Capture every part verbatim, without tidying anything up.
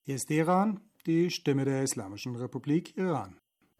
Hier ist Iran, die Stimme der Islamischen Republik Iran.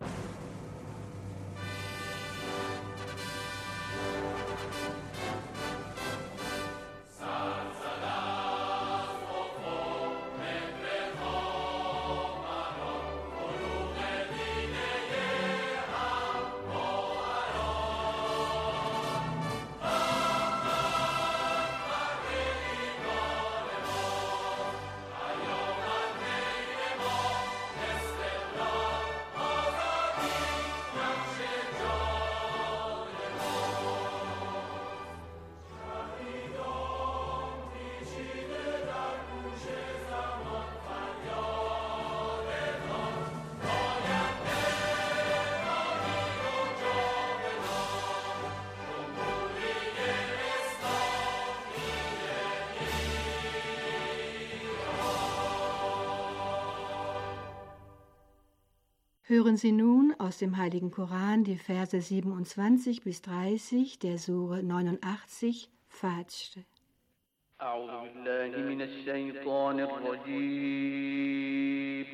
Hören Sie nun aus dem Heiligen Koran die Verse siebenundzwanzig bis dreißig der Sure neunundachtzig, Fajr. أعوذ بالله من الشيطان الرجيم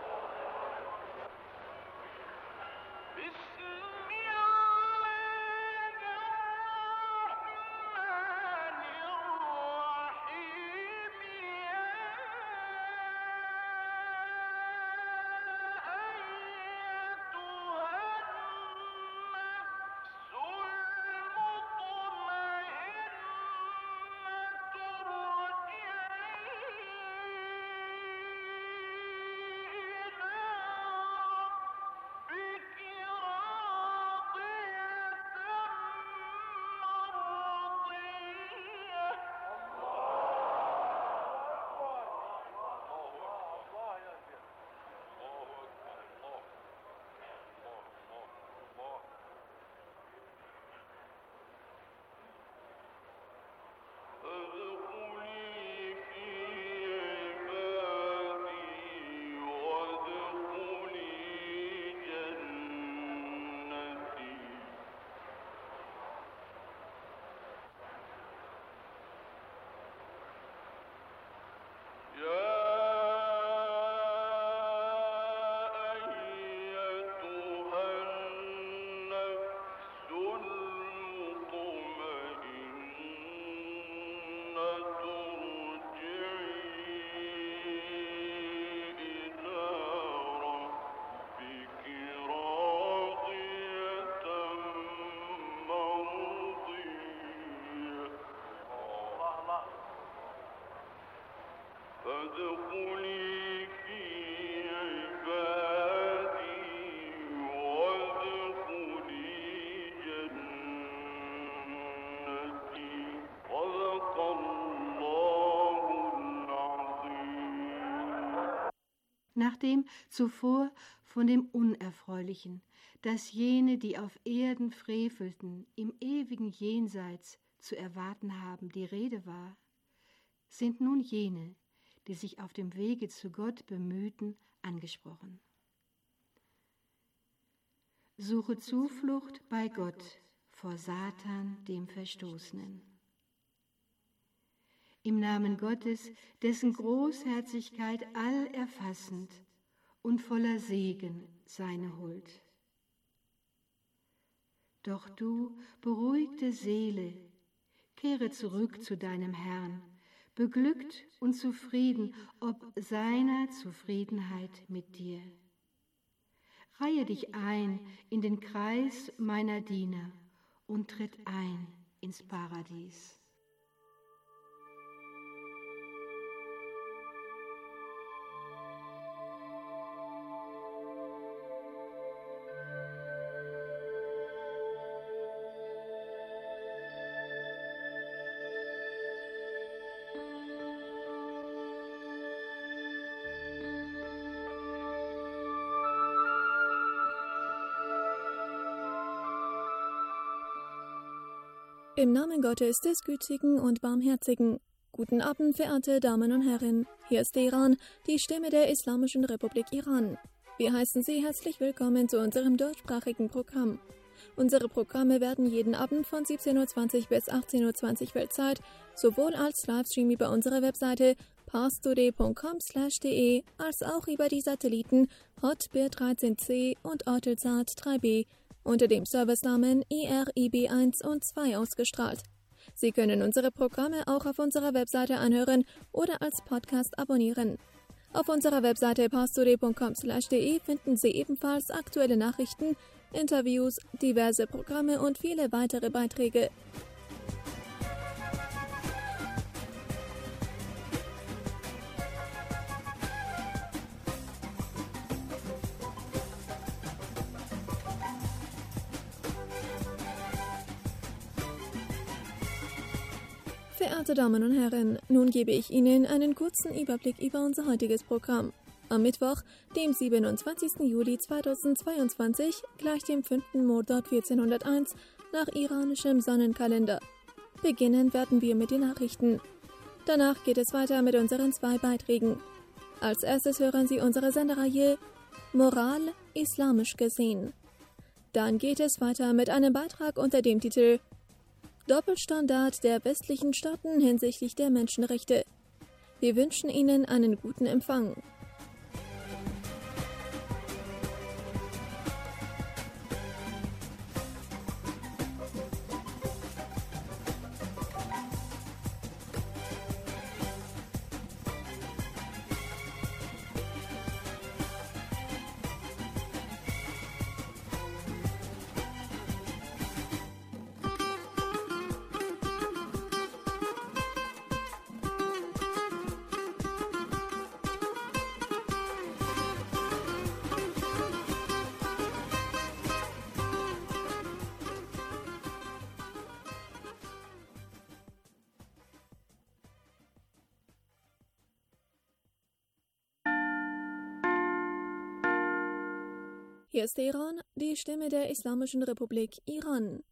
فادخلي في عبادي وادخلي جنتي صدق الله العظيم. Nachdem zuvor von dem Unerfreulichen, dass jene, die auf Erden frevelten, im ewigen Jenseits zu erwarten haben, die Rede war, sind nun jene, die sich auf dem Wege zu Gott bemühten, angesprochen. Suche Zuflucht bei Gott vor Satan, dem Verstoßenen. Im Namen Gottes, dessen Großherzigkeit allerfassend und voller Segen seine Huld. Doch du, beruhigte Seele, kehre zurück zu deinem Herrn, beglückt und zufrieden ob seiner Zufriedenheit mit dir. Reihe dich ein in den Kreis meiner Diener und tritt ein ins Paradies. Im Namen Gottes des Gütigen und Barmherzigen. Guten Abend, verehrte Damen und Herren. Hier ist Iran, die Stimme der Islamischen Republik Iran. Wir heißen Sie herzlich willkommen zu unserem deutschsprachigen Programm. Unsere Programme werden jeden Abend von siebzehn Uhr zwanzig bis achtzehn Uhr zwanzig Weltzeit sowohl als Livestream über unsere Webseite parstoday punkt com slash de als auch über die Satelliten Hotbird dreizehn C und Eutelsat drei B unter dem Servicenamen I R I B eins und zwei ausgestrahlt. Sie können unsere Programme auch auf unserer Webseite anhören oder als Podcast abonnieren. Auf unserer Webseite parstoday punkt com slash de finden Sie ebenfalls aktuelle Nachrichten, Interviews, diverse Programme und viele weitere Beiträge. Verehrte Damen und Herren, nun gebe ich Ihnen einen kurzen Überblick über unser heutiges Programm. Am Mittwoch, dem siebenundzwanzigsten Juli zweitausendzweiundzwanzig, gleich dem fünften Mordad vierzehnhunderteins nach iranischem Sonnenkalender. Beginnen werden wir mit den Nachrichten. Danach geht es weiter mit unseren zwei Beiträgen. Als erstes hören Sie unsere Sendereihe Moral islamisch gesehen. Dann geht es weiter mit einem Beitrag unter dem Titel Doppelstandard der westlichen Staaten hinsichtlich der Menschenrechte. Wir wünschen Ihnen einen guten Empfang. Hier ist Teheran, die Stimme der Islamischen Republik Iran.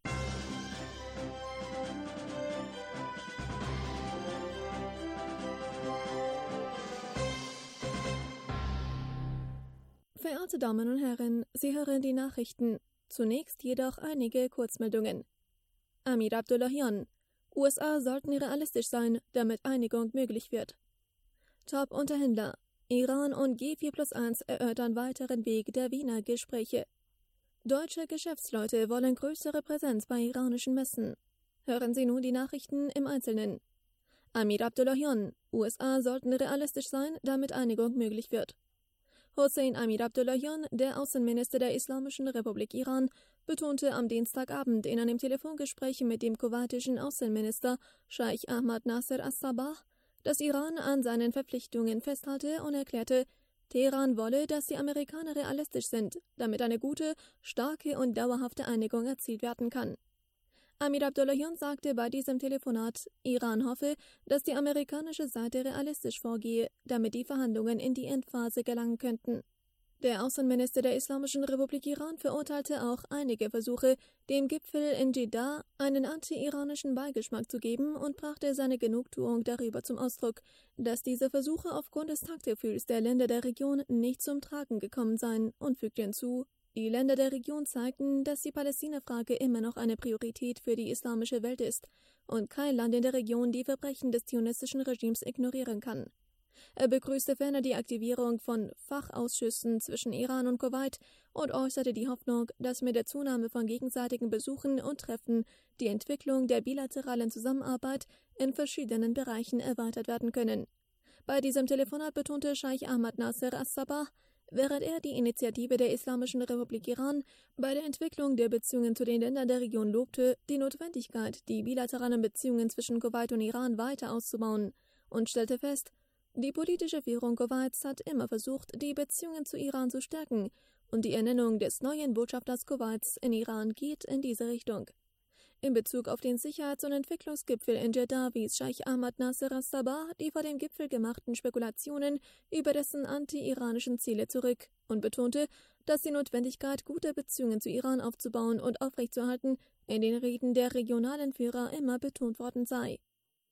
Verehrte Damen und Herren, Sie hören die Nachrichten. Zunächst jedoch einige Kurzmeldungen. Amir Abdullahian: U S A sollten realistisch sein, damit Einigung möglich wird. Top-Unterhändler: Iran und G vier plus eins erörtern weiteren Weg der Wiener Gespräche. Deutsche Geschäftsleute wollen größere Präsenz bei iranischen Messen. Hören Sie nun die Nachrichten im Einzelnen. Amir Abdullahian: U S A sollten realistisch sein, damit Einigung möglich wird. Hossein Amir Abdullahian, der Außenminister der Islamischen Republik Iran, betonte am Dienstagabend in einem Telefongespräch mit dem kuwaitischen Außenminister Scheich Ahmad Nasser As-Sabah, dass Iran an seinen Verpflichtungen festhalte und erklärte, Teheran wolle, dass die Amerikaner realistisch sind, damit eine gute, starke und dauerhafte Einigung erzielt werden kann. Amir Abdullahian sagte bei diesem Telefonat, Iran hoffe, dass die amerikanische Seite realistisch vorgehe, damit die Verhandlungen in die Endphase gelangen könnten. Der Außenminister der Islamischen Republik Iran verurteilte auch einige Versuche, dem Gipfel in Jeddah einen anti-iranischen Beigeschmack zu geben und brachte seine Genugtuung darüber zum Ausdruck, dass diese Versuche aufgrund des Taktgefühls der Länder der Region nicht zum Tragen gekommen seien, und fügte hinzu, die Länder der Region zeigten, dass die Palästina-Frage immer noch eine Priorität für die islamische Welt ist und kein Land in der Region die Verbrechen des zionistischen Regimes ignorieren kann. Er begrüßte ferner die Aktivierung von Fachausschüssen zwischen Iran und Kuwait und äußerte die Hoffnung, dass mit der Zunahme von gegenseitigen Besuchen und Treffen die Entwicklung der bilateralen Zusammenarbeit in verschiedenen Bereichen erweitert werden können. Bei diesem Telefonat betonte Scheich Ahmad Nasser As-Sabah, während er die Initiative der Islamischen Republik Iran bei der Entwicklung der Beziehungen zu den Ländern der Region lobte, die Notwendigkeit, die bilateralen Beziehungen zwischen Kuwait und Iran weiter auszubauen, und stellte fest, die politische Führung Kuwaits hat immer versucht, die Beziehungen zu Iran zu stärken, und die Ernennung des neuen Botschafters Kuwaits in Iran geht in diese Richtung. In Bezug auf den Sicherheits- und Entwicklungsgipfel in Jeddah wies Scheich Ahmad Nasser As-Sabah die vor dem Gipfel gemachten Spekulationen über dessen anti-iranischen Ziele zurück und betonte, dass die Notwendigkeit, gute Beziehungen zu Iran aufzubauen und aufrechtzuerhalten, in den Reden der regionalen Führer immer betont worden sei.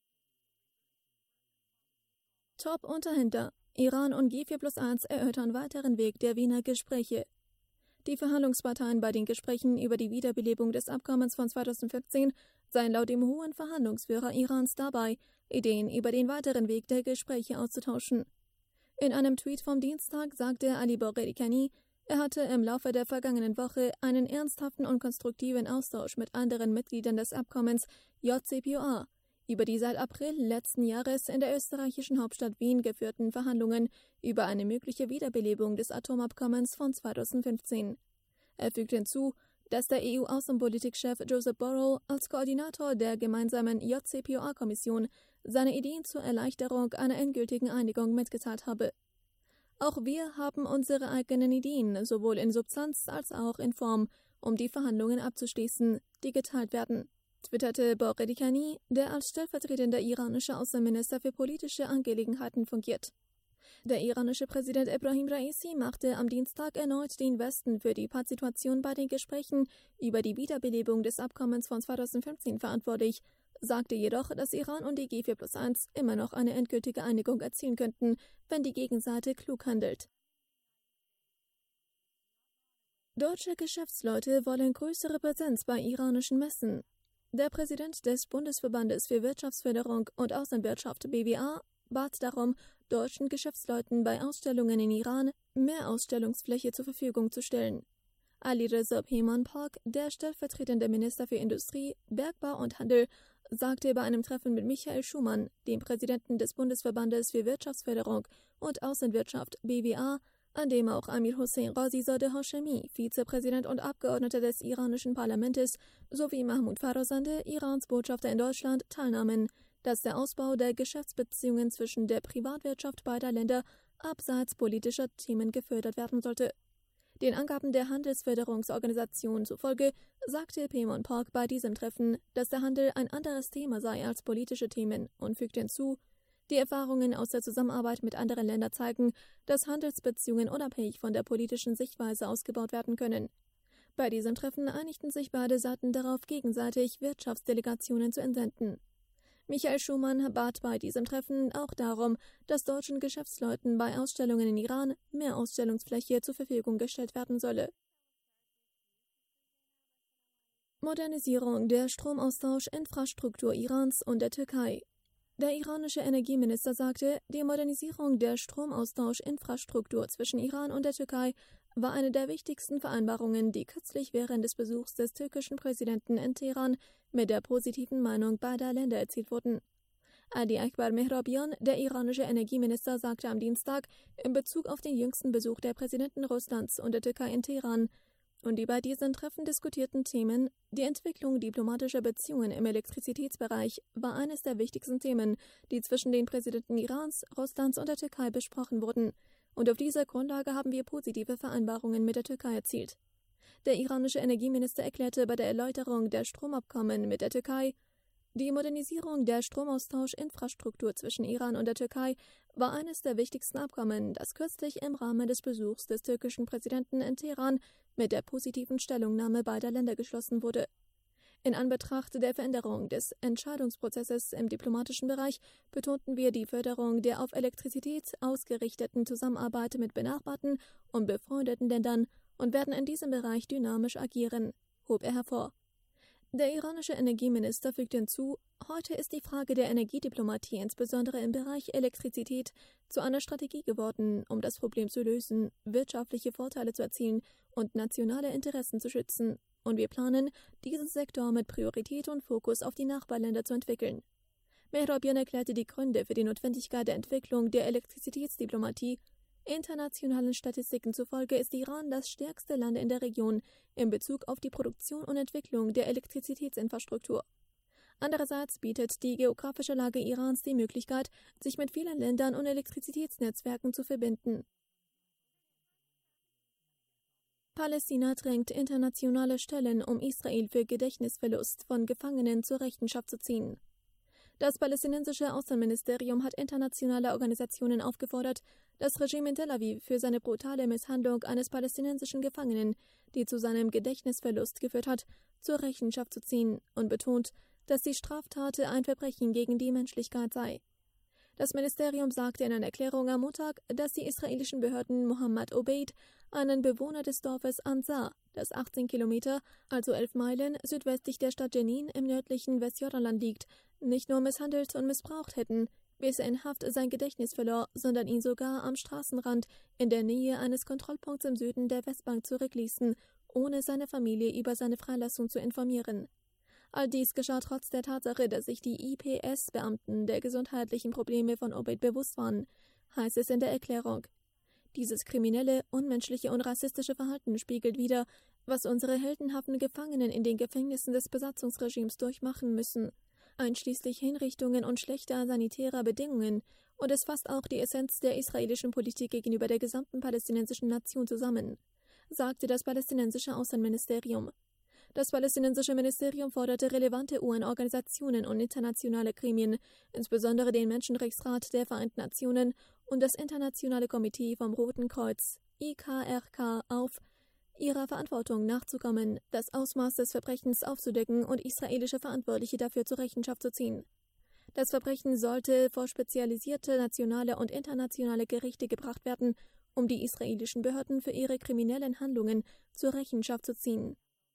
Top-Unterhändler: Iran und G vier plus eins erörtern weiteren Weg der Wiener Gespräche. Die Verhandlungsparteien bei den Gesprächen über die Wiederbelebung des Abkommens von zweitausendfünfzehn seien laut dem hohen Verhandlungsführer Irans dabei, Ideen über den weiteren Weg der Gespräche auszutauschen. In einem Tweet vom Dienstag sagte Ali Bogheri-Kani, er hatte im Laufe der vergangenen Woche einen ernsthaften und konstruktiven Austausch mit anderen Mitgliedern des Abkommens J C P O A über die seit April letzten Jahres in der österreichischen Hauptstadt Wien geführten Verhandlungen über eine mögliche Wiederbelebung des Atomabkommens von zweitausendfünfzehn. Er fügt hinzu, dass der E U-Außenpolitikchef Joseph Borrell als Koordinator der gemeinsamen J C P O A-Kommission seine Ideen zur Erleichterung einer endgültigen Einigung mitgeteilt habe. Auch wir haben unsere eigenen Ideen, sowohl in Substanz als auch in Form, um die Verhandlungen abzuschließen, die geteilt werden, twitterte Bogheri-Kani, der als stellvertretender iranischer Außenminister für politische Angelegenheiten fungiert. Der iranische Präsident Ebrahim Raisi machte am Dienstag erneut den Westen für die Pattsituation bei den Gesprächen über die Wiederbelebung des Abkommens von zweitausendfünfzehn verantwortlich, sagte jedoch, dass Iran und die G vier plus eins immer noch eine endgültige Einigung erzielen könnten, wenn die Gegenseite klug handelt. Deutsche Geschäftsleute wollen größere Präsenz bei iranischen Messen. Der Präsident des Bundesverbandes für Wirtschaftsförderung und Außenwirtschaft B W A bat darum, deutschen Geschäftsleuten bei Ausstellungen in Iran mehr Ausstellungsfläche zur Verfügung zu stellen. Alireza Peymanpok, der stellvertretende Minister für Industrie, Bergbau und Handel, sagte bei einem Treffen mit Michael Schumann, dem Präsidenten des Bundesverbandes für Wirtschaftsförderung und Außenwirtschaft B W A, an dem auch Amir Hossein Razizadeh Hashemi, Vizepräsident und Abgeordneter des iranischen Parlaments, sowie Mahmoud Farrozandeh, Irans Botschafter in Deutschland, teilnahmen, dass der Ausbau der Geschäftsbeziehungen zwischen der Privatwirtschaft beider Länder abseits politischer Themen gefördert werden sollte. Den Angaben der Handelsförderungsorganisation zufolge sagte Peymanpok bei diesem Treffen, dass der Handel ein anderes Thema sei als politische Themen und fügte hinzu, die Erfahrungen aus der Zusammenarbeit mit anderen Ländern zeigen, dass Handelsbeziehungen unabhängig von der politischen Sichtweise ausgebaut werden können. Bei diesem Treffen einigten sich beide Seiten darauf, gegenseitig Wirtschaftsdelegationen zu entsenden. Michael Schumann bat bei diesem Treffen auch darum, dass deutschen Geschäftsleuten bei Ausstellungen in Iran mehr Ausstellungsfläche zur Verfügung gestellt werden solle. Modernisierung der Stromaustauschinfrastruktur Irans und der Türkei. Der iranische Energieminister sagte, die Modernisierung der Stromaustauschinfrastruktur zwischen Iran und der Türkei war eine der wichtigsten Vereinbarungen, die kürzlich während des Besuchs des türkischen Präsidenten in Teheran mit der positiven Meinung beider Länder erzielt wurden. Ali Akbar Mehrabian, der iranische Energieminister, sagte am Dienstag in Bezug auf den jüngsten Besuch der Präsidenten Russlands und der Türkei in Teheran und die bei diesen Treffen diskutierten Themen, die Entwicklung diplomatischer Beziehungen im Elektrizitätsbereich war eines der wichtigsten Themen, die zwischen den Präsidenten Irans, Russlands und der Türkei besprochen wurden, und auf dieser Grundlage haben wir positive Vereinbarungen mit der Türkei erzielt. Der iranische Energieminister erklärte bei der Erläuterung der Stromabkommen mit der Türkei, die Modernisierung der Stromaustauschinfrastruktur zwischen Iran und der Türkei war eines der wichtigsten Abkommen, das kürzlich im Rahmen des Besuchs des türkischen Präsidenten in Teheran mit der positiven Stellungnahme beider Länder geschlossen wurde. In Anbetracht der Veränderung des Entscheidungsprozesses im diplomatischen Bereich betonten wir die Förderung der auf Elektrizität ausgerichteten Zusammenarbeit mit benachbarten und befreundeten Ländern und werden in diesem Bereich dynamisch agieren, hob er hervor. Der iranische Energieminister fügte hinzu, heute ist die Frage der Energiediplomatie insbesondere im Bereich Elektrizität zu einer Strategie geworden, um das Problem zu lösen, wirtschaftliche Vorteile zu erzielen und nationale Interessen zu schützen. Und wir planen, diesen Sektor mit Priorität und Fokus auf die Nachbarländer zu entwickeln. Mehrabian erklärte die Gründe für die Notwendigkeit der Entwicklung der Elektrizitätsdiplomatie. Internationalen Statistiken zufolge ist Iran das stärkste Land in der Region in Bezug auf die Produktion und Entwicklung der Elektrizitätsinfrastruktur. Andererseits bietet die geografische Lage Irans die Möglichkeit, sich mit vielen Ländern und Elektrizitätsnetzwerken zu verbinden. Palästina drängt internationale Stellen, um Israel für Gedächtnisverlust von Gefangenen zur Rechenschaft zu ziehen. Das palästinensische Außenministerium hat internationale Organisationen aufgefordert, das Regime in Tel Aviv für seine brutale Misshandlung eines palästinensischen Gefangenen, die zu seinem Gedächtnisverlust geführt hat, zur Rechenschaft zu ziehen und betont, dass die Straftat ein Verbrechen gegen die Menschlichkeit sei. Das Ministerium sagte in einer Erklärung am Montag, dass die israelischen Behörden Mohammed Obeid, einen Bewohner des Dorfes Ansar, das achtzehn Kilometer, also elf Meilen, südwestlich der Stadt Jenin im nördlichen Westjordanland liegt, nicht nur misshandelt und missbraucht hätten, bis er in Haft sein Gedächtnis verlor, sondern ihn sogar am Straßenrand in der Nähe eines Kontrollpunkts im Süden der Westbank zurückließen, ohne seine Familie über seine Freilassung zu informieren. All dies geschah trotz der Tatsache, dass sich die I P S-Beamten der gesundheitlichen Probleme von Obeid bewusst waren, heißt es in der Erklärung. Dieses kriminelle, unmenschliche und rassistische Verhalten spiegelt wider, was unsere heldenhaften Gefangenen in den Gefängnissen des Besatzungsregimes durchmachen müssen, einschließlich Hinrichtungen und schlechter sanitärer Bedingungen, und es fasst auch die Essenz der israelischen Politik gegenüber der gesamten palästinensischen Nation zusammen, sagte das palästinensische Außenministerium. Das palästinensische Ministerium forderte relevante U N-Organisationen und internationale Gremien, insbesondere den Menschenrechtsrat der Vereinten Nationen und das Internationale Komitee vom Roten Kreuz, I K R K, auf, ihrer Verantwortung nachzukommen, das Ausmaß des Verbrechens aufzudecken und israelische Verantwortliche dafür zur Rechenschaft zu ziehen. Das Verbrechen sollte vor spezialisierte nationale und internationale Gerichte gebracht werden, um die israelischen Behörden für ihre kriminellen Handlungen zur Rechenschaft zu ziehen.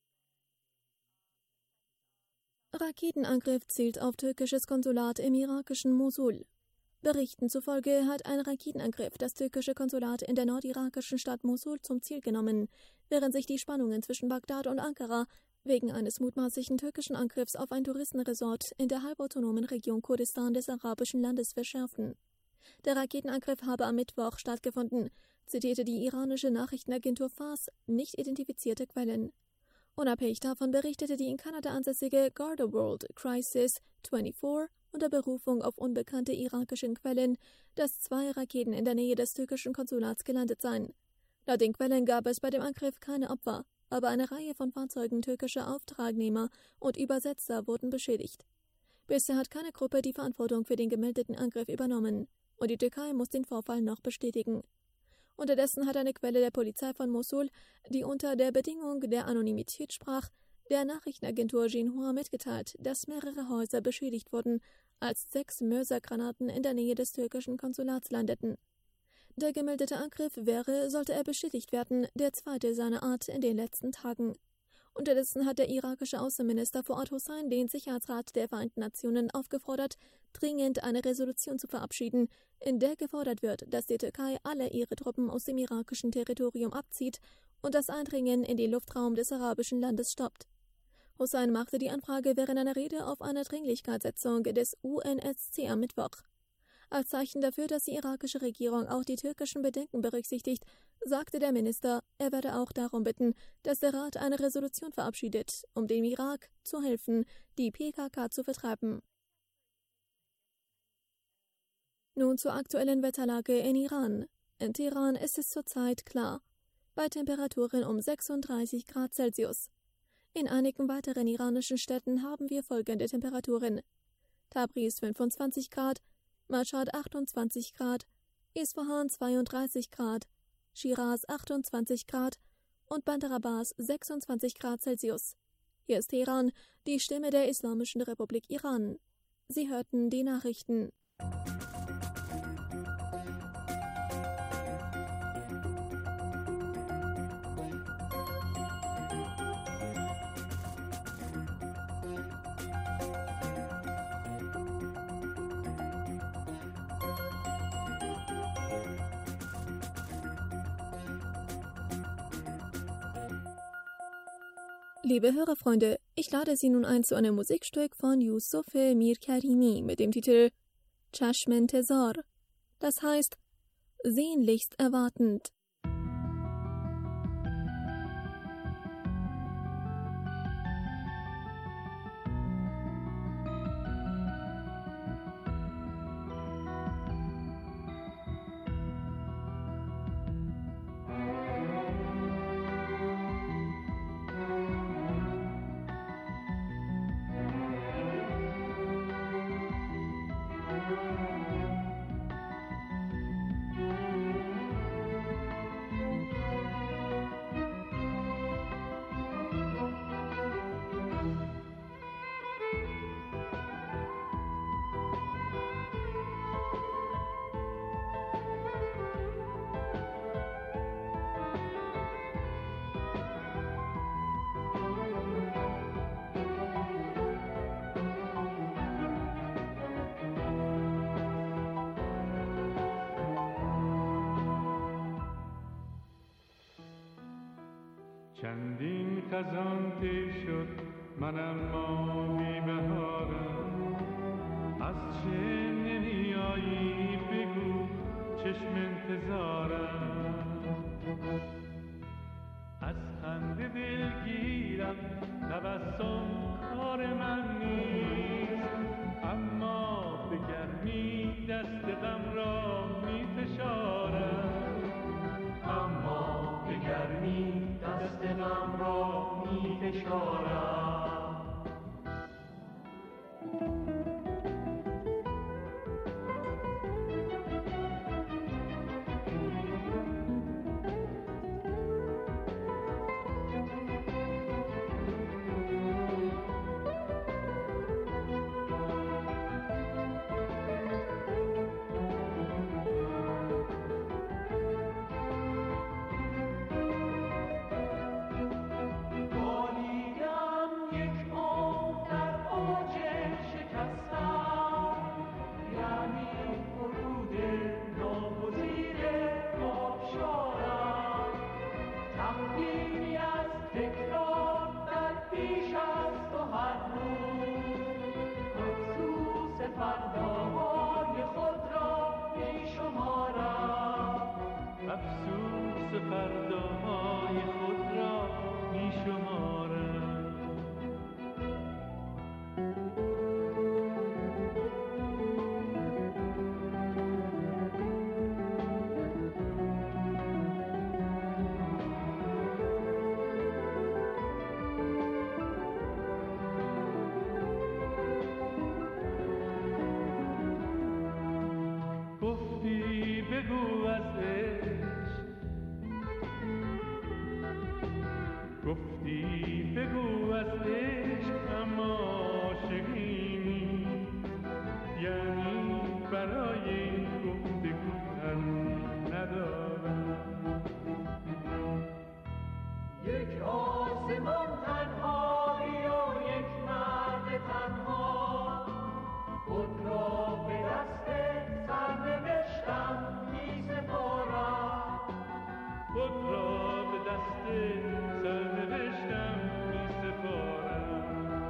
Raketenangriff zielt auf türkisches Konsulat im irakischen Mosul. Berichten zufolge hat ein Raketenangriff das türkische Konsulat in der nordirakischen Stadt Mosul zum Ziel genommen, während sich die Spannungen zwischen Bagdad und Ankara wegen eines mutmaßlichen türkischen Angriffs auf ein Touristenresort in der halbautonomen Region Kurdistan des arabischen Landes verschärfen. Der Raketenangriff habe am Mittwoch stattgefunden, zitierte die iranische Nachrichtenagentur Fars nicht identifizierte Quellen. Unabhängig davon berichtete die in Kanada ansässige Garda World Crisis vierundzwanzig unter Berufung auf unbekannte irakische Quellen, dass zwei Raketen in der Nähe des türkischen Konsulats gelandet seien. Laut den Quellen gab es bei dem Angriff keine Opfer, aber eine Reihe von Fahrzeugen türkischer Auftragnehmer und Übersetzer wurden beschädigt. Bisher hat keine Gruppe die Verantwortung für den gemeldeten Angriff übernommen, und die Türkei muss den Vorfall noch bestätigen. Unterdessen hat eine Quelle der Polizei von Mosul, die unter der Bedingung der Anonymität sprach, der Nachrichtenagentur Xinhua mitgeteilt, dass mehrere Häuser beschädigt wurden, als sechs Mörsergranaten in der Nähe des türkischen Konsulats landeten. Der gemeldete Angriff wäre, sollte er bestätigt werden, der zweite seiner Art in den letzten Tagen. Unterdessen hat der irakische Außenminister Fuad Hussein den Sicherheitsrat der Vereinten Nationen aufgefordert, dringend eine Resolution zu verabschieden, in der gefordert wird, dass die Türkei alle ihre Truppen aus dem irakischen Territorium abzieht und das Eindringen in den Luftraum des arabischen Landes stoppt. Hussein machte die Anfrage während einer Rede auf einer Dringlichkeitssitzung des U N S C am Mittwoch. Als Zeichen dafür, dass die irakische Regierung auch die türkischen Bedenken berücksichtigt, sagte der Minister, er werde auch darum bitten, dass der Rat eine Resolution verabschiedet, um dem Irak zu helfen, die P K K zu vertreiben. Nun zur aktuellen Wetterlage in Iran. In Teheran ist es zurzeit klar, bei Temperaturen um sechsunddreißig Grad Celsius. In einigen weiteren iranischen Städten haben wir folgende Temperaturen: Tabriz fünfundzwanzig Grad, Mashhad achtundzwanzig Grad, Isfahan zweiunddreißig Grad, Shiraz achtundzwanzig Grad und Bandar Abbas sechsundzwanzig Grad Celsius. Hier ist Teheran, die Stimme der Islamischen Republik Iran. Sie hörten die Nachrichten. Liebe Hörerfreunde, ich lade Sie nun ein zu einem Musikstück von Yusuf Mirkarimi mit dem Titel Chashmen Tezar, das heißt sehnlichst erwartend. چندین خزان طی شد من اما بی بهارم، از چه نمیایی بگو چشم انتظارم، از خنده دلگیرم تبسم کار من نیست، اما به گرمی دست غم را می فشارم، اما به گرمی دست غم را می فشارم. بگو از عشق، گفتی بگو از عشق، اما عاشقی نیست، یعنی برای این گفتگو تن ندارم. یک آسمان تنهایی و یک مرد تنها، خود را به دست سرنوشتم می سپارم، خود را به دست سرنوشتم می سپارم.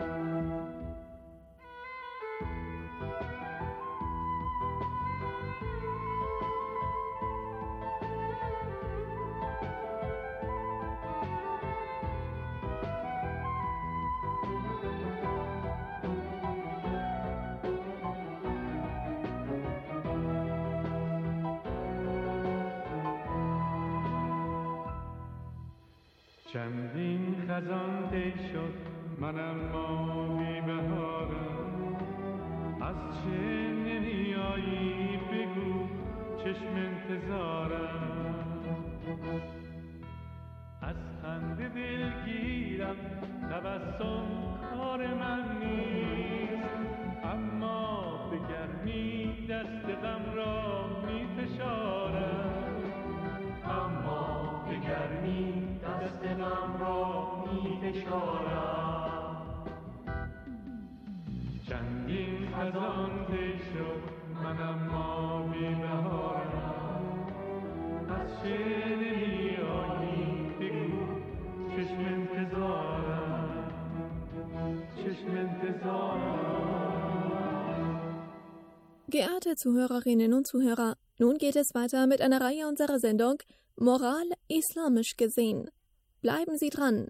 چندین خزان طی شد من اما بی بهارم، از چه نمیایی بگو چشم انتظارم، از خنده دلگیرم تبسم کار من نیست، اما به گرمی دست غم را می فشارم، اما به گرمی دست غم را می فشارم. چندین خزان طی شد من اما بی بهارم، از چه نمیایی بگو چشم انتظارم، چشم انتظارم. Geehrte Zuhörerinnen und Zuhörer, nun geht es weiter mit einer Reihe unserer Sendung Moral islamisch gesehen. Bleiben Sie dran!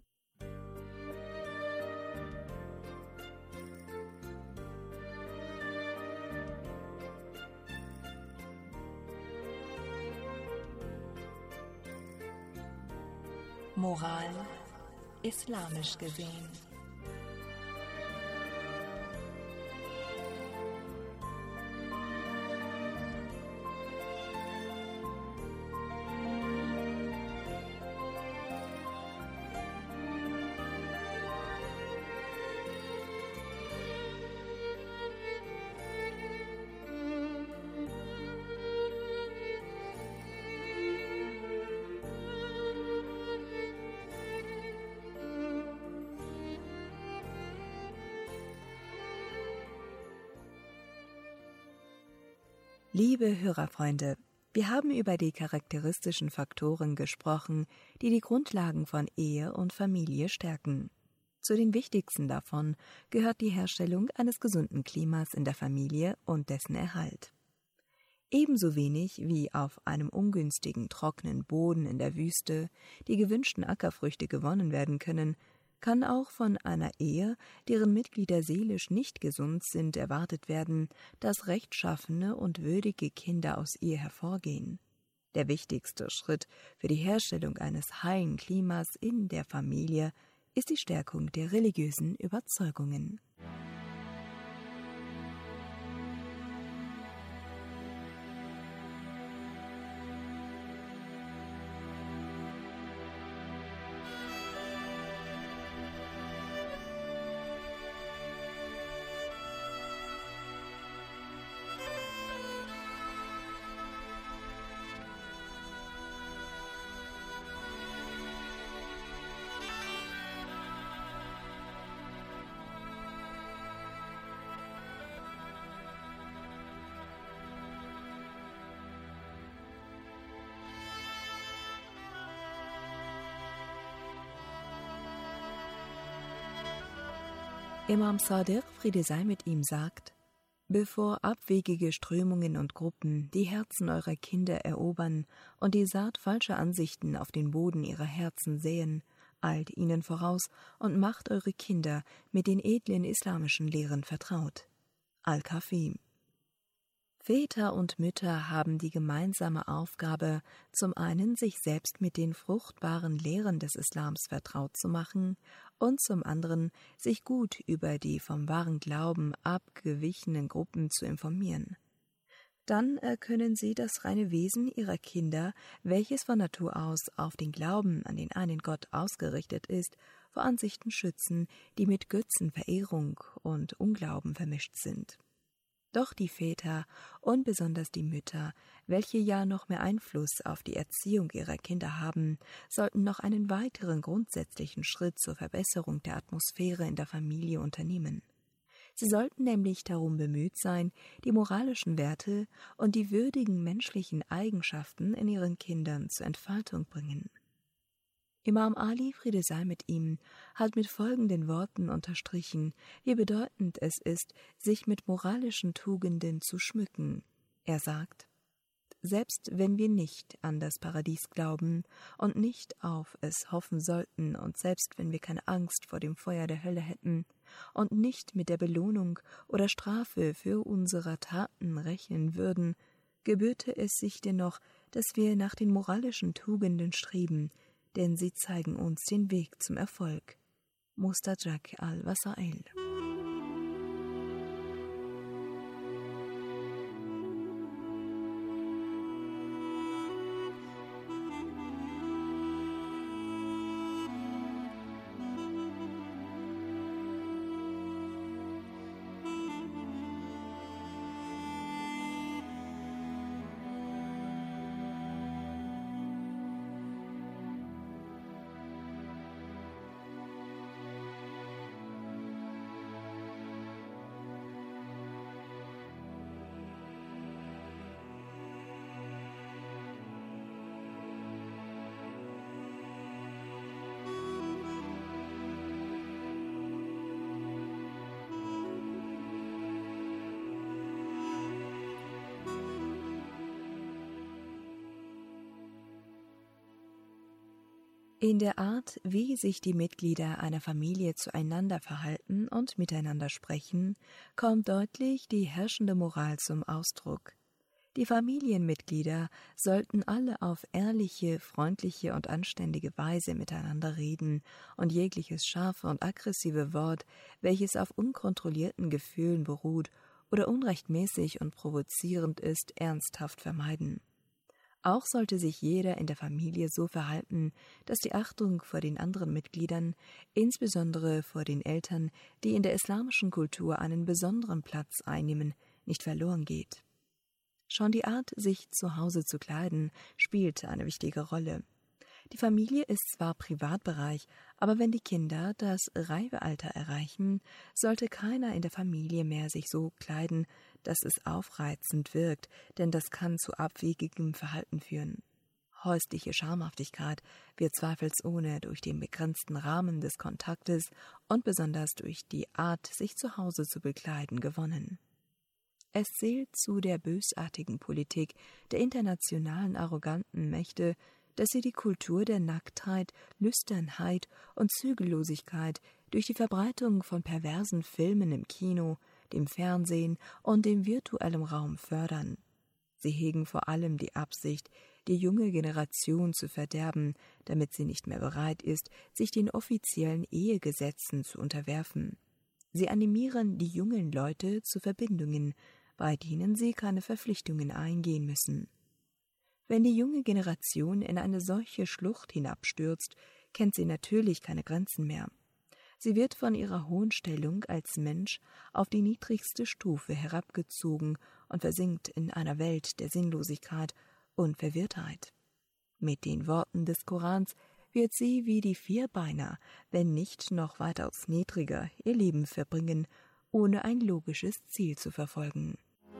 Moral islamisch gesehen. Liebe Hörerfreunde, Wir haben über die charakteristischen Faktoren gesprochen, die die Grundlagen von Ehe und Familie stärken. Zu den wichtigsten davon gehört die Herstellung eines gesunden Klimas in der Familie und dessen Erhalt. Ebenso wenig wie auf einem ungünstigen, trockenen Boden in der Wüste die gewünschten Ackerfrüchte gewonnen werden können, kann auch von einer Ehe, deren Mitglieder seelisch nicht gesund sind, erwartet werden, dass rechtschaffene und würdige Kinder aus ihr hervorgehen. Der wichtigste Schritt für die Herstellung eines heilen Klimas in der Familie ist die Stärkung der religiösen Überzeugungen. Imam Sadiq, Friede sei mit ihm, sagt: Bevor abwegige Strömungen und Gruppen die Herzen eurer Kinder erobern und die Saat falscher Ansichten auf den Boden ihrer Herzen säen, eilt ihnen voraus und macht eure Kinder mit den edlen islamischen Lehren vertraut. Al-Kafi. Väter und Mütter haben die gemeinsame Aufgabe, zum einen sich selbst mit den fruchtbaren Lehren des Islams vertraut zu machen und zum anderen sich gut über die vom wahren Glauben abgewichenen Gruppen zu informieren. Dann erkennen sie das reine Wesen ihrer Kinder, welches von Natur aus auf den Glauben an den einen Gott ausgerichtet ist, vor Ansichten schützen, die mit Götzenverehrung und Unglauben vermischt sind. Doch die Väter und besonders die Mütter, welche ja noch mehr Einfluss auf die Erziehung ihrer Kinder haben, sollten noch einen weiteren grundsätzlichen Schritt zur Verbesserung der Atmosphäre in der Familie unternehmen. Sie sollten nämlich darum bemüht sein, die moralischen Werte und die würdigen menschlichen Eigenschaften in ihren Kindern zur Entfaltung bringen. Imam Ali, Friede sei mit ihm, hat mit folgenden Worten unterstrichen, wie bedeutend es ist, sich mit moralischen Tugenden zu schmücken. Er sagt: Selbst wenn wir nicht an das Paradies glauben und nicht auf es hoffen sollten und selbst wenn wir keine Angst vor dem Feuer der Hölle hätten und nicht mit der Belohnung oder Strafe für unsere Taten rechnen würden, gebührte es sich dennoch, dass wir nach den moralischen Tugenden streben, denn sie zeigen uns den Weg zum Erfolg. Mustajak al-Wasail. In der Art, wie sich die Mitglieder einer Familie zueinander verhalten und miteinander sprechen, kommt deutlich die herrschende Moral zum Ausdruck. Die Familienmitglieder sollten alle auf ehrliche, freundliche und anständige Weise miteinander reden und jegliches scharfe und aggressive Wort, welches auf unkontrollierten Gefühlen beruht oder unrechtmäßig und provozierend ist, ernsthaft vermeiden. Auch sollte sich jeder in der Familie so verhalten, dass die Achtung vor den anderen Mitgliedern, insbesondere vor den Eltern, die in der islamischen Kultur einen besonderen Platz einnehmen, nicht verloren geht. Schon die Art, sich zu Hause zu kleiden, spielt eine wichtige Rolle. Die Familie ist zwar Privatbereich, aber wenn die Kinder das Reife Alter erreichen, sollte keiner in der Familie mehr sich so kleiden, dass es aufreizend wirkt, denn das kann zu abwegigem Verhalten führen. Häusliche Schamhaftigkeit wird zweifelsohne durch den begrenzten Rahmen des Kontaktes und besonders durch die Art, sich zu Hause zu bekleiden, gewonnen. Es zählt zu der bösartigen Politik der internationalen arroganten Mächte, dass sie die Kultur der Nacktheit, Lüsternheit und Zügellosigkeit durch die Verbreitung von perversen Filmen im Kino, dem Fernsehen und dem virtuellen Raum fördern. Sie hegen vor allem die Absicht, die junge Generation zu verderben, damit sie nicht mehr bereit ist, sich den offiziellen Ehegesetzen zu unterwerfen. Sie animieren die jungen Leute zu Verbindungen, bei denen sie keine Verpflichtungen eingehen müssen. Wenn die junge Generation in eine solche Schlucht hinabstürzt, kennt sie natürlich keine Grenzen mehr. Sie wird von ihrer hohen Stellung als Mensch auf die niedrigste Stufe herabgezogen und versinkt in einer Welt der Sinnlosigkeit und Verwirrtheit. Mit den Worten des Korans wird sie wie die Vierbeiner, wenn nicht noch weitaus niedriger, ihr Leben verbringen, ohne ein logisches Ziel zu verfolgen.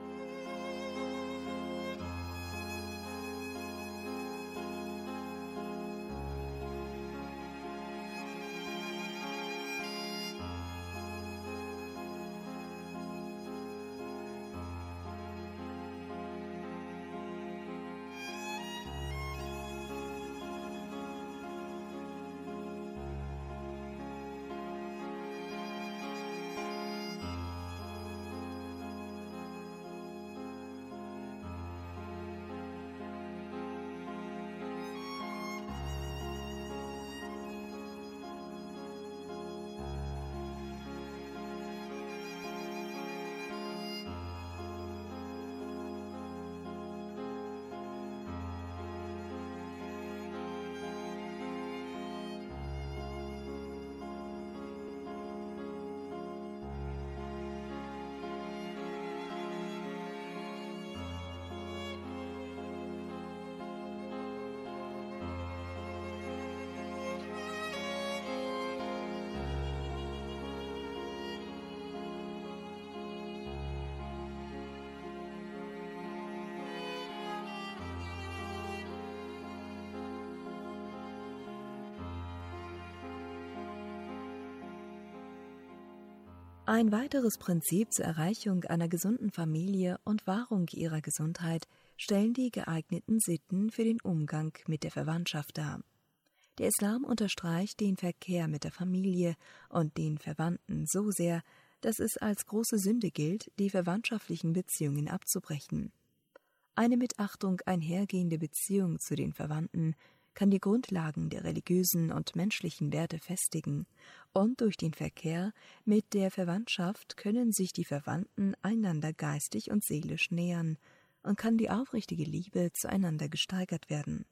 Ein weiteres Prinzip zur Erreichung einer gesunden Familie und Wahrung ihrer Gesundheit stellen die geeigneten Sitten für den Umgang mit der Verwandtschaft dar. Der Islam unterstreicht den Verkehr mit der Familie und den Verwandten so sehr, dass es als große Sünde gilt, die verwandtschaftlichen Beziehungen abzubrechen. Eine mit Achtung einhergehende Beziehung zu den Verwandten kann die Grundlagen der religiösen und menschlichen Werte festigen, und durch den Verkehr mit der Verwandtschaft können sich die Verwandten einander geistig und seelisch nähern und kann die aufrichtige Liebe zueinander gesteigert werden.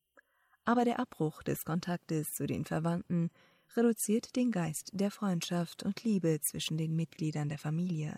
Aber der Abbruch des Kontaktes zu den Verwandten reduziert den Geist der Freundschaft und Liebe zwischen den Mitgliedern der Familie.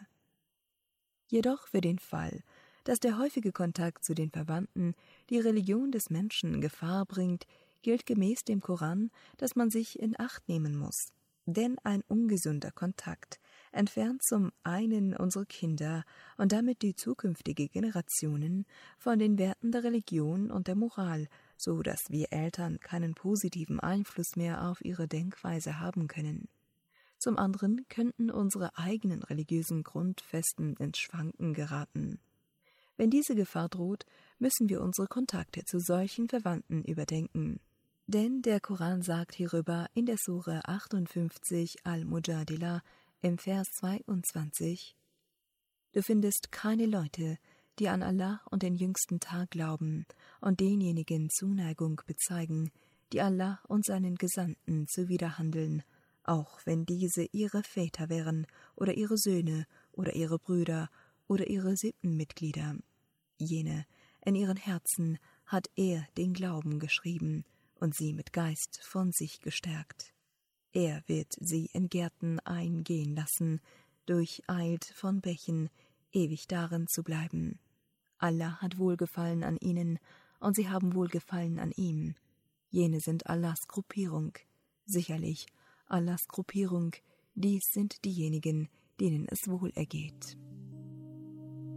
Jedoch für den Fall, dass der häufige Kontakt zu den Verwandten die Religion des Menschen in Gefahr bringt, gilt gemäß dem Koran, dass man sich in Acht nehmen muss. Denn ein ungesunder Kontakt entfernt zum einen unsere Kinder und damit die zukünftige Generationen von den Werten der Religion und der Moral, so dass wir Eltern keinen positiven Einfluss mehr auf ihre Denkweise haben können. Zum anderen könnten unsere eigenen religiösen Grundfesten ins Schwanken geraten. Wenn diese Gefahr droht, müssen wir unsere Kontakte zu solchen Verwandten überdenken. Denn der Koran sagt hierüber in der Sure achtundfünfzig Al-Mujadila im Vers zweiundzwanzig: Du findest keine Leute, die an Allah und den jüngsten Tag glauben und denjenigen Zuneigung bezeigen, die Allah und seinen Gesandten zuwiderhandeln, auch wenn diese ihre Väter wären oder ihre Söhne oder ihre Brüder oder ihre Sippenmitglieder. Jene, in ihren Herzen hat er den Glauben geschrieben und sie mit Geist von sich gestärkt. Er wird sie in Gärten eingehen lassen, durcheilt von Bächen, ewig darin zu bleiben. Allah hat Wohlgefallen an ihnen, und sie haben Wohlgefallen an ihm. Jene sind Allahs Gruppierung. Sicherlich, Allahs Gruppierung, dies sind diejenigen, denen es wohl ergeht. Ein weiteres Prinzip zur Erreichung einer gesunden Familie und Wahrung ihrer Gesundheit stellen die geeigneten Sitten für den Umgang mit der Verwandtschaft dar. Der Islam unterstreicht den Verkehr mit der Familie und den Verwandten so sehr, dass es als große Sünde gilt, die verwandtschaftlichen Beziehungen abzubrechen. Eine mit Achtung einhergehende Beziehung zu den Verwandten kann die Grundlagen der religiösen und menschlichen Werte festigen und kann die aufrichtige Liebe zueinander gesteigert werden. Aber der Abbruch des Kontaktes zu den Verwandten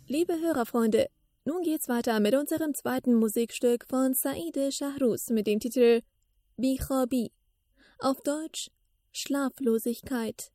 Liebe Hörerfreunde, nun geht's weiter mit unserem zweiten Musikstück von Saide Shahruz mit dem Titel Bikhabi, auf Deutsch Schlaflosigkeit.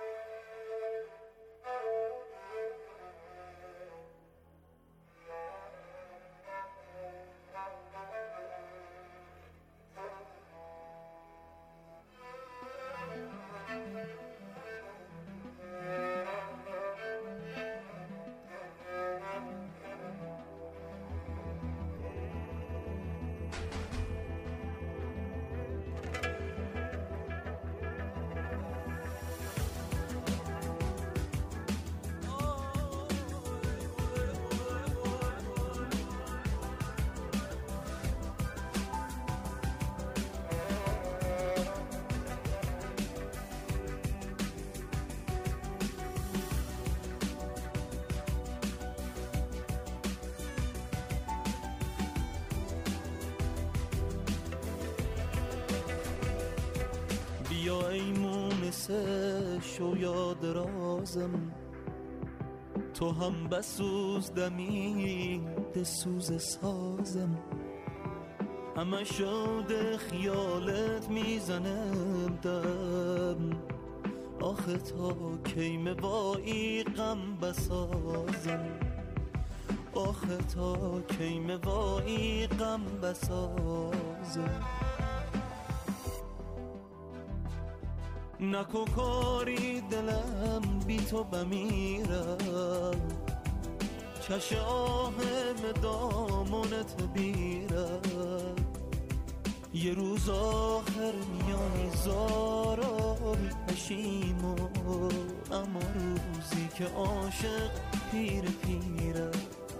بیا ای مونس شویا درازم، تو هم بسوز دمی دسوز سازم، همه شود خیالت میزنم دم، آخه تا کی موایی غم بسازم، آخه تا کی موایی غم بسازم. نکو کاری دلم بی تو بمیرم، چش آهم دامونت بیرم، یه روز آخر میای زارای پشیمو، اما روزی که عاشق پیر پیرم،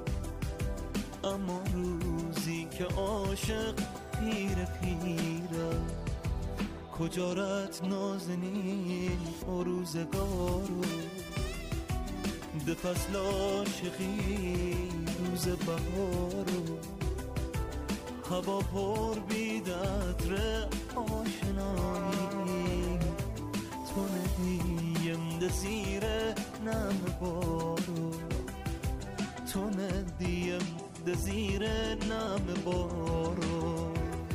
اما روزی که عاشق پیر پیرم. کجا رت نازنین و روزگارو، ده فصل عاشقی روز بهارو، هوا پر بید عطر آشنایی، تو ندیم ده زیر نم بارو، تو ندیم ده زیر نم بارو.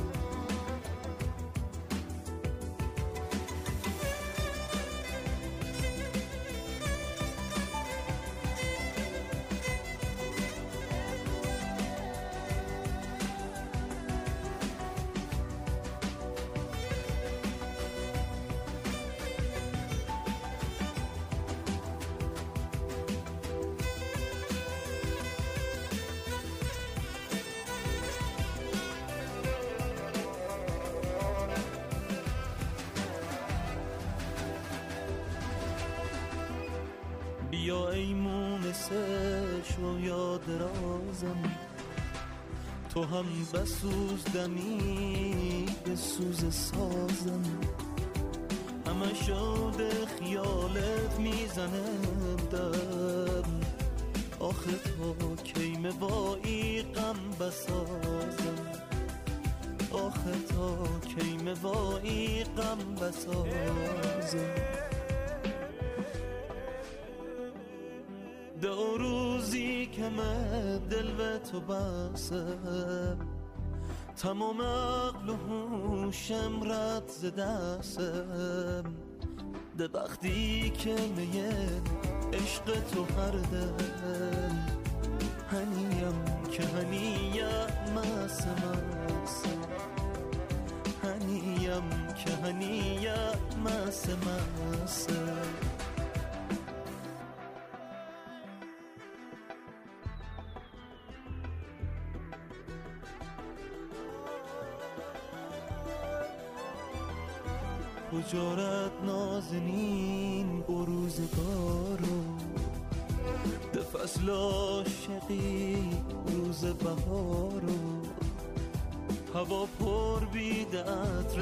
بیا ای مونس شویا درازم، تو هم بسوز دمی بسوز سازم، همه شود خیالت میزنم دم، آخه تا کی موایی غم بسازم، آخه تا کی موایی غم بسازم. دو روزی که من دل و تو بسم، تمام عقل و هوشم رد ز دستم، ده وقتی که میه عشق تو هر دم، هنیم که هنیم مس مس، هنیم که هنیم مس مس. کجا نازنین و روزگارو، ده فصل عاشقی روز بهارو، هوا پر بید عطر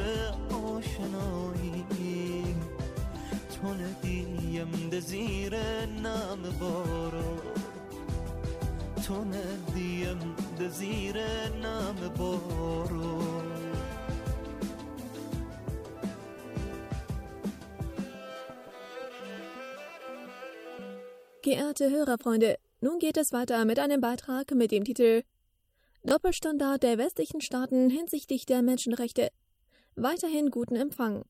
آشنایی، تو ندیم ده زیر نم بارو، تو ندیم ده زیر نم بارو. Geehrte Hörerfreunde, Nun geht es weiter mit einem Beitrag mit dem Titel Doppelstandard der westlichen Staaten hinsichtlich der Menschenrechte. Weiterhin guten Empfang.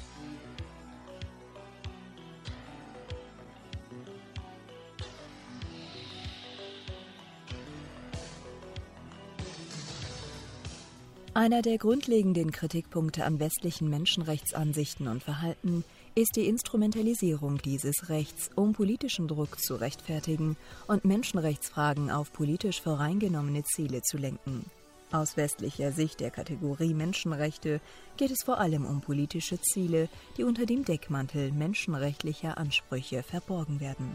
Einer der grundlegenden Kritikpunkte an westlichen Menschenrechtsansichten und Verhalten ist die Instrumentalisierung dieses Rechts, um politischen Druck zu rechtfertigen und Menschenrechtsfragen auf politisch voreingenommene Ziele zu lenken. Aus westlicher Sicht der Kategorie Menschenrechte geht es vor allem um politische Ziele, die unter dem Deckmantel menschenrechtlicher Ansprüche verborgen werden.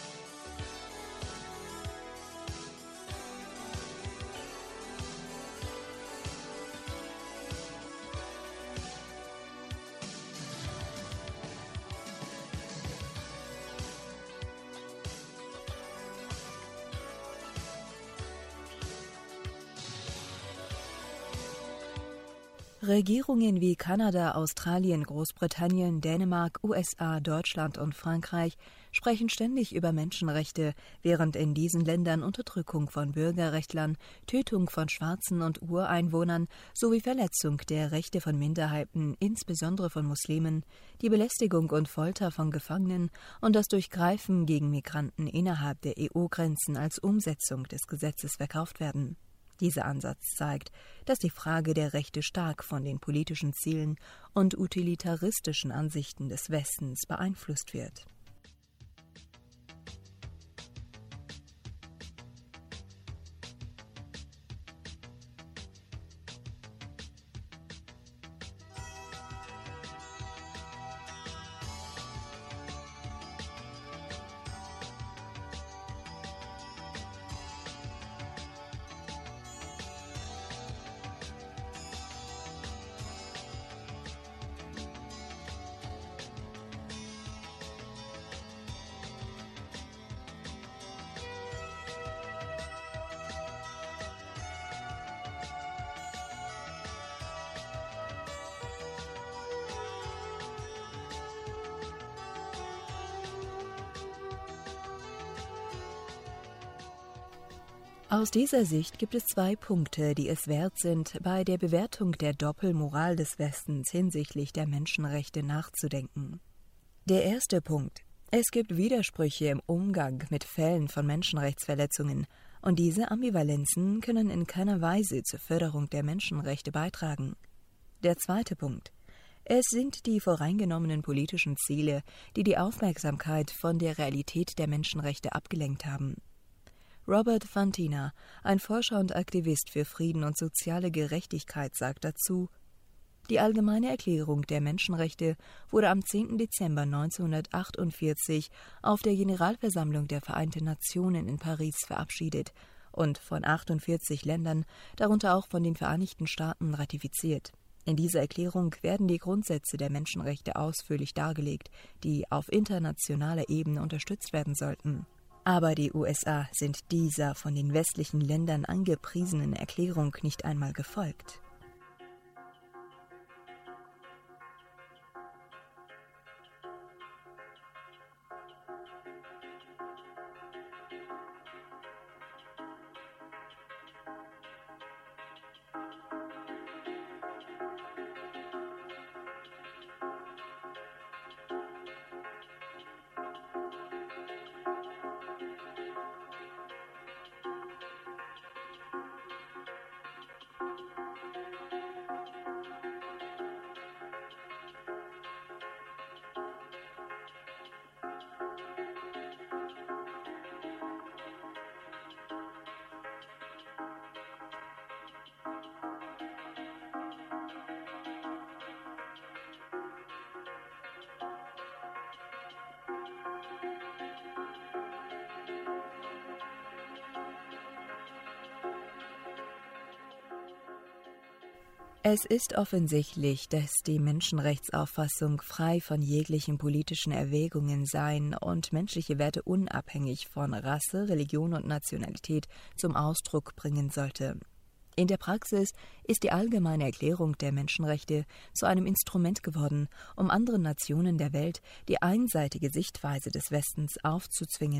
Regierungen wie Kanada, Australien, Großbritannien, Dänemark, U S A, Deutschland und Frankreich sprechen ständig über Menschenrechte, während in diesen Ländern Unterdrückung von Bürgerrechtlern, Tötung von Schwarzen und Ureinwohnern sowie Verletzung der Rechte von Minderheiten, insbesondere von Muslimen, die Belästigung und Folter von Gefangenen und das Durchgreifen gegen Migranten innerhalb der E U-Grenzen als Umsetzung des Gesetzes verkauft werden. Dieser Ansatz zeigt, dass die Frage der Rechte stark von den politischen Zielen und utilitaristischen Ansichten des Westens beeinflusst wird. Aus dieser Sicht gibt es zwei Punkte, die es wert sind, bei der Bewertung der Doppelmoral des Westens hinsichtlich der Menschenrechte nachzudenken. Der erste Punkt: Es gibt Widersprüche im Umgang mit Fällen von Menschenrechtsverletzungen, und diese Ambivalenzen können in keiner Weise zur Förderung der Menschenrechte beitragen. Der zweite Punkt: Es sind die voreingenommenen politischen Ziele, die die Aufmerksamkeit von der Realität der Menschenrechte abgelenkt haben. Robert Fantina, ein Forscher und Aktivist für Frieden und soziale Gerechtigkeit, sagt dazu: Die Allgemeine Erklärung der Menschenrechte wurde am zehnten Dezember neunzehnhundertachtundvierzig auf der Generalversammlung der Vereinten Nationen in Paris verabschiedet und von achtundvierzig Ländern, darunter auch von den Vereinigten Staaten, ratifiziert. In dieser Erklärung werden die Grundsätze der Menschenrechte ausführlich dargelegt, die auf internationaler Ebene unterstützt werden sollten. Aber die U S A sind dieser von den westlichen Ländern angepriesenen Erklärung nicht einmal gefolgt. Es ist offensichtlich, dass die Menschenrechtsauffassung frei von jeglichen politischen Erwägungen sein und menschliche Werte unabhängig von Rasse, Religion und Nationalität zum Ausdruck bringen sollte. In der Praxis ist die Allgemeine Erklärung der Menschenrechte zu einem Instrument geworden, um anderen Nationen der Welt die einseitige Sichtweise des Westens aufzuzwingen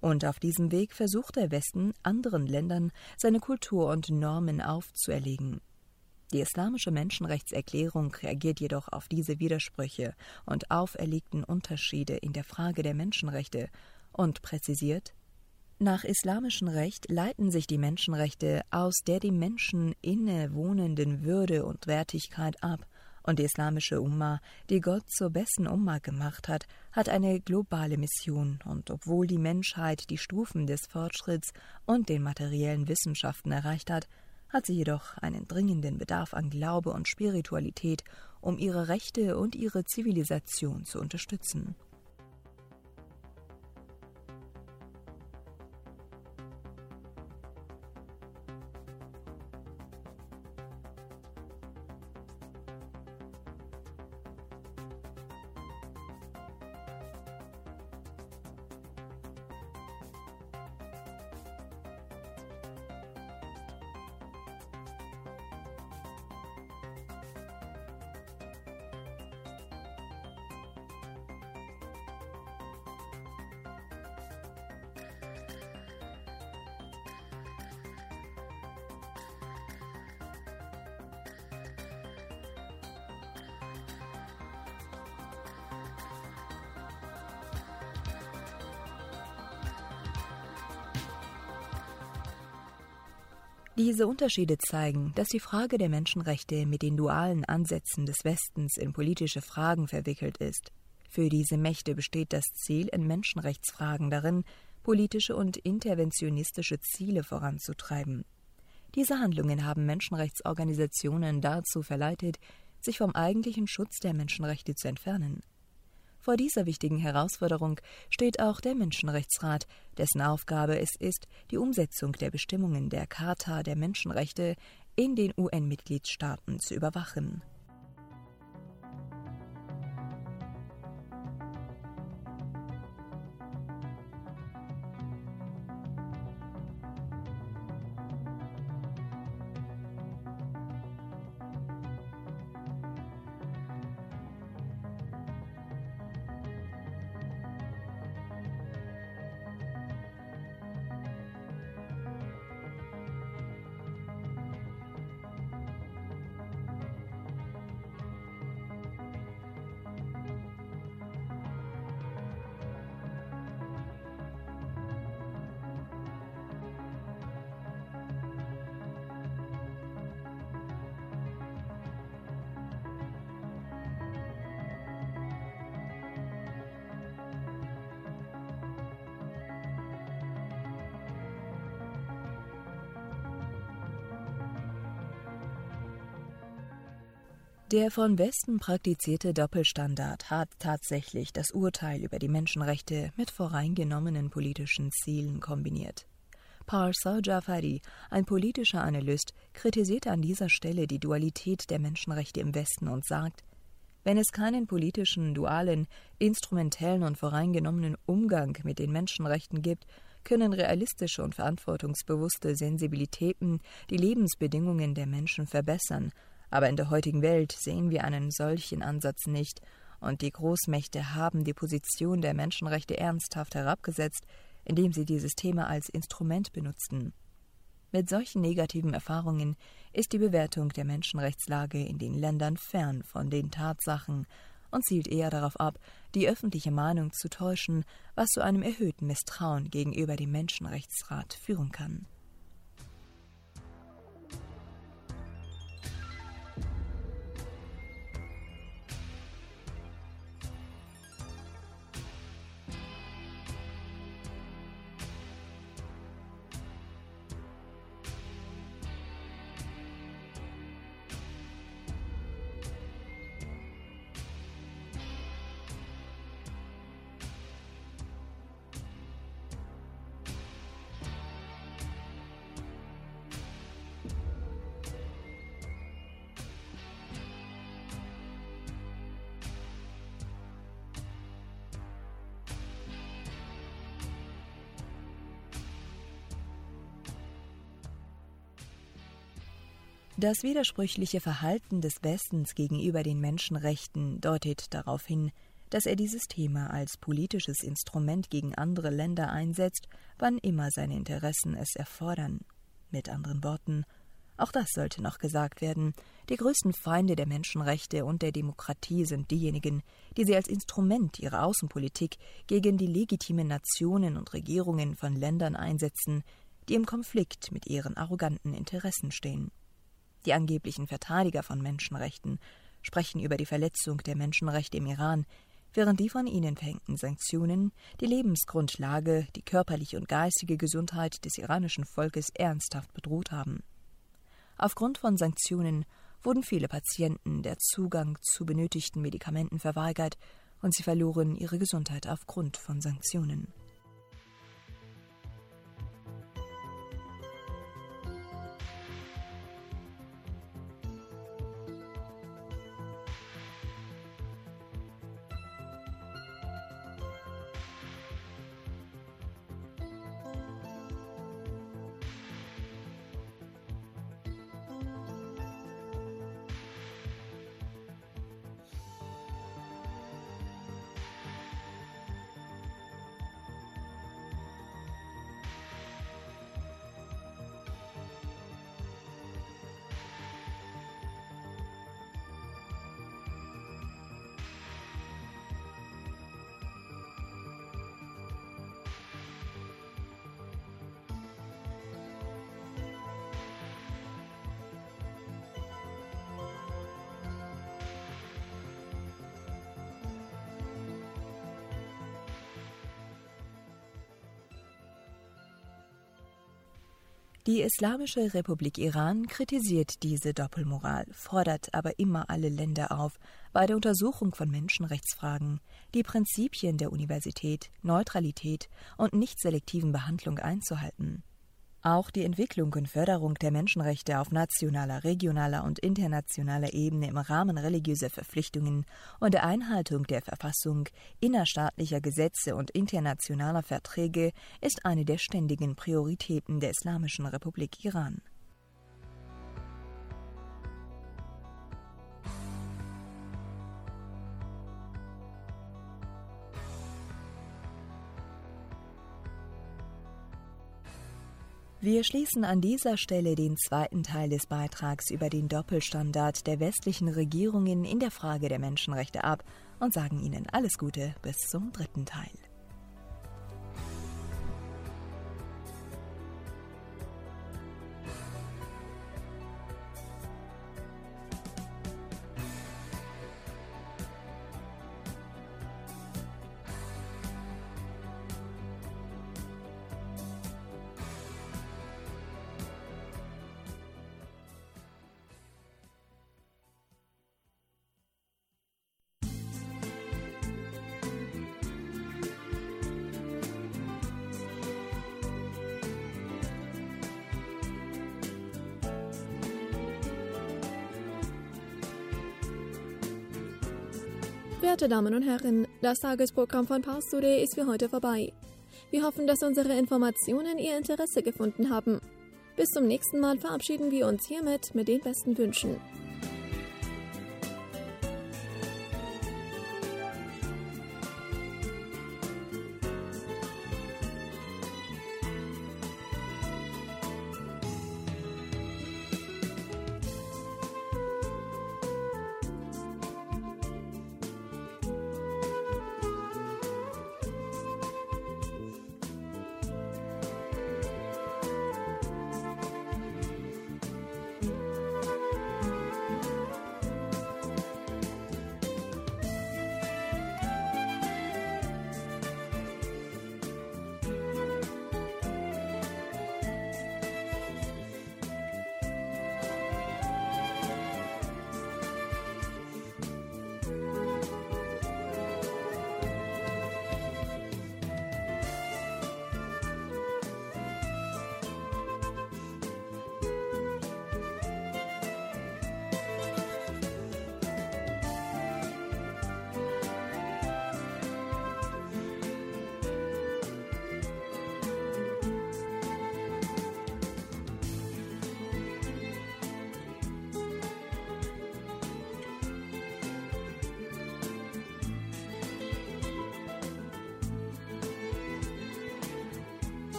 Und auf diesem Weg versucht der Westen, anderen Ländern seine Kultur und Normen aufzuerlegen. Die islamische Menschenrechtserklärung reagiert jedoch auf diese Widersprüche und auferlegten Unterschiede in der Frage der Menschenrechte und präzisiert: Nach islamischem Recht leiten sich die Menschenrechte aus der dem Menschen innewohnenden Würde und Wertigkeit ab, und die islamische Umma, die Gott zur besten Umma gemacht hat, hat eine globale Mission, und obwohl die Menschheit die Stufen des Fortschritts und den materiellen Wissenschaften erreicht hat, hat sie jedoch einen dringenden Bedarf an Glaube und Spiritualität, um ihre Rechte und ihre Zivilisation zu unterstützen. Diese Unterschiede zeigen, dass die Frage der Menschenrechte mit den dualen Ansätzen des Westens in politische Fragen verwickelt ist. Für diese Mächte besteht das Ziel in Menschenrechtsfragen darin, politische und interventionistische Ziele voranzutreiben. Diese Handlungen haben Menschenrechtsorganisationen dazu verleitet, sich vom eigentlichen Schutz der Menschenrechte zu entfernen. Vor dieser wichtigen Herausforderung steht auch der Menschenrechtsrat, dessen Aufgabe es ist, die Umsetzung der Bestimmungen der Charta der Menschenrechte in den U N-Mitgliedstaaten zu überwachen. Der von Westen praktizierte Doppelstandard hat tatsächlich das Urteil über die Menschenrechte mit voreingenommenen politischen Zielen kombiniert. Parsa Jafari, ein politischer Analyst, kritisierte an dieser Stelle die Dualität der Menschenrechte im Westen und sagt: Wenn es keinen politischen, dualen, instrumentellen und voreingenommenen Umgang mit den Menschenrechten gibt, können realistische und verantwortungsbewusste Sensibilitäten die Lebensbedingungen der Menschen verbessern. Aber in der heutigen Welt sehen wir einen solchen Ansatz nicht, und die Großmächte haben die Position der Menschenrechte ernsthaft herabgesetzt, indem sie dieses Thema als Instrument benutzten. Mit solchen negativen Erfahrungen ist die Bewertung der Menschenrechtslage in den Ländern fern von den Tatsachen und zielt eher darauf ab, die öffentliche Meinung zu täuschen, was zu einem erhöhten Misstrauen gegenüber dem Menschenrechtsrat führen kann. Das widersprüchliche Verhalten des Westens gegenüber den Menschenrechten deutet darauf hin, dass er dieses Thema als politisches Instrument gegen andere Länder einsetzt, wann immer seine Interessen es erfordern. Mit anderen Worten, auch das sollte noch gesagt werden, die größten Feinde der Menschenrechte und der Demokratie sind diejenigen, die sie als Instrument ihrer Außenpolitik gegen die legitimen Nationen und Regierungen von Ländern einsetzen, die im Konflikt mit ihren arroganten Interessen stehen. Die angeblichen Verteidiger von Menschenrechten sprechen über die Verletzung der Menschenrechte im Iran, während die von ihnen verhängten Sanktionen die Lebensgrundlage, die körperliche und geistige Gesundheit des iranischen Volkes ernsthaft bedroht haben. Aufgrund von Sanktionen wurden viele Patienten der Zugang zu benötigten Medikamenten verweigert und sie verloren ihre Gesundheit aufgrund von Sanktionen. Die Islamische Republik Iran kritisiert diese Doppelmoral, fordert aber immer alle Länder auf, bei der Untersuchung von Menschenrechtsfragen die Prinzipien der Universalität, Neutralität und nicht-selektiven Behandlung einzuhalten. Auch die Entwicklung und Förderung der Menschenrechte auf nationaler, regionaler und internationaler Ebene im Rahmen religiöser Verpflichtungen und der Einhaltung der Verfassung, innerstaatlicher Gesetze und internationaler Verträge ist eine der ständigen Prioritäten der Islamischen Republik Iran. Wir schließen an dieser Stelle den zweiten Teil des Beitrags über den Doppelstandard der westlichen Regierungen in der Frage der Menschenrechte ab und sagen Ihnen alles Gute bis zum dritten Teil. Werte Damen und Herren, das Tagesprogramm von Pars Today ist für heute vorbei. Wir hoffen, dass unsere Informationen Ihr Interesse gefunden haben. Bis zum nächsten Mal verabschieden wir uns hiermit mit den besten Wünschen.